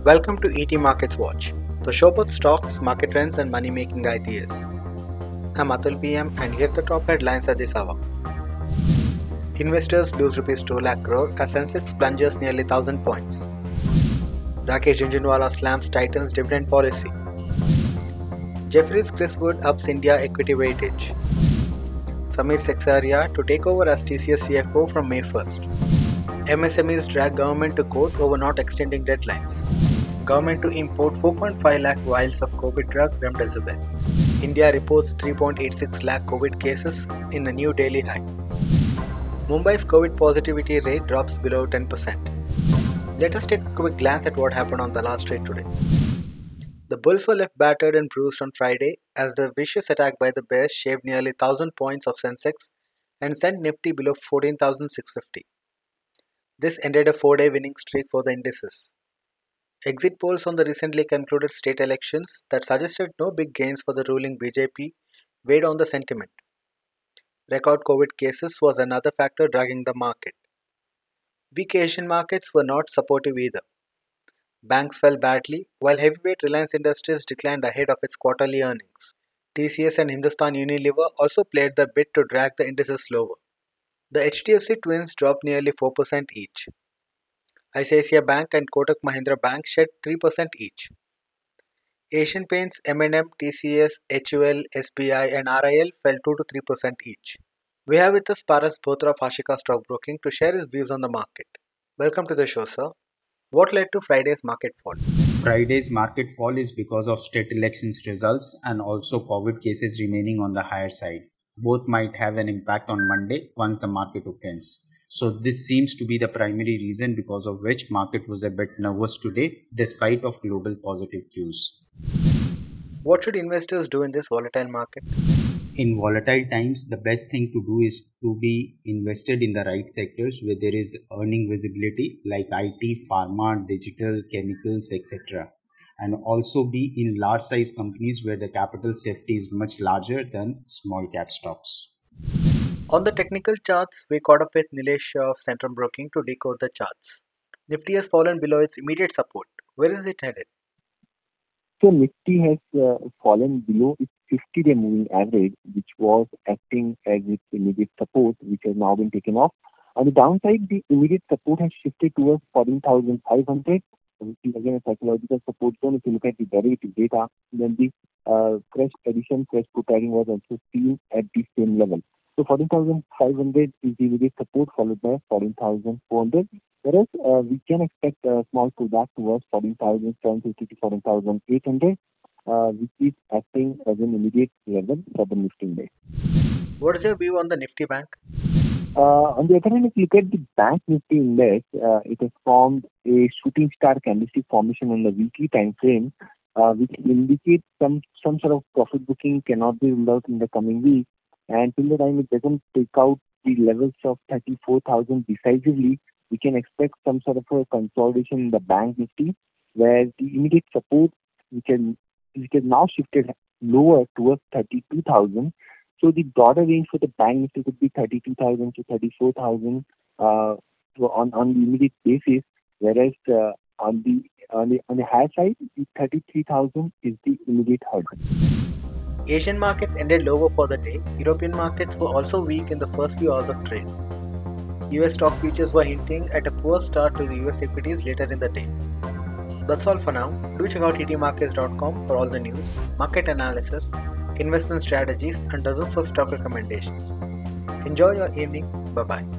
Welcome to ET Markets Watch, the show about stocks, market trends, and money making ideas. I'm Atul PM, and here are the top headlines at this hour. Investors lose Rs 2 lakh crore as Sensex plunges nearly 1,000 points. Rakesh Jhunjhunwala slams Titan's dividend policy. Jefferies Chris Wood ups India equity weightage. Samir Seksaria to take over as TCS CFO from May 1st. MSMEs drag government to court over not extending deadlines. Government to import 4.5 lakh vials of COVID drug remdesivir. India reports 3.86 lakh COVID cases in a new daily high. Mumbai's COVID positivity rate drops below 10%. Let us take a quick glance at what happened on the last trade today. The bulls were left battered and bruised on Friday as the vicious attack by the bears shaved nearly 1,000 points of Sensex and sent Nifty below 14,650. This ended a 4-day winning streak for the indices. Exit polls on the recently concluded state elections that suggested no big gains for the ruling BJP weighed on the sentiment. Record COVID cases was another factor dragging the market. Weak Asian markets were not supportive either. Banks fell badly, while heavyweight Reliance Industries declined ahead of its quarterly earnings. TCS and Hindustan Unilever also played the bit to drag the indices lower. The HDFC twins dropped nearly 4% each. ICICI Bank and Kotak Mahindra Bank shed 3% each. Asian Paints, M&M, TCS, HUL, SBI and RIL fell 2 to 3% each. We have with us Paras Bothra of Ashika Stockbroking to share his views on the market. Welcome to the show, sir. What led to Friday's market fall? Friday's market fall is because of state elections results and also COVID cases remaining on the higher side. Both might have an impact on Monday once the market opens. So this seems to be the primary reason because of which market was a bit nervous today despite of global positive cues. What should investors do in this volatile market? In volatile times, the best thing to do is to be invested in the right sectors where there is earning visibility like IT, pharma, digital, chemicals, etc. And also be in large size companies where the capital safety is much larger than small cap stocks. On the technical charts, we caught up with Nilesh Shah of Centrum Broking to decode the charts. Nifty has fallen below its immediate support. Where is it headed? So Nifty has fallen below its 50-day moving average, which was acting as its immediate support, which has now been taken off. On the downside, the immediate support has shifted towards 14,500, which is again a psychological support zone. If you look at the derivative data, then the fresh put trading was also seen at the same level. So 14,500 is the immediate support, followed by 14,400. Whereas we can expect a small pullback towards 14,750 to 14,800, which is acting as an immediate level for the Nifty index. What is your view on the Nifty Bank? On the other hand, if you look at the Bank Nifty index, it has formed a shooting star candlestick formation on the weekly time frame, which indicates some sort of profit booking cannot be ruled out in the coming week. And till the time it doesn't take out the levels of 34,000 decisively, we can expect some sort of a consolidation in the Bank Nifty, where the immediate support which has now shifted lower towards 32,000. So the broader range for the Bank Nifty could be 32,000 to 34,000 on the immediate basis, whereas on the higher side, the 33,000 is the immediate hurdle. Asian markets ended lower for the day. European markets were also weak in the first few hours of trade. US stock futures were hinting at a poor start to the US equities later in the day. That's all for now. Do check out etmarkets.com for all the news, market analysis, investment strategies, and dozens of stock recommendations. Enjoy your evening. Bye-bye.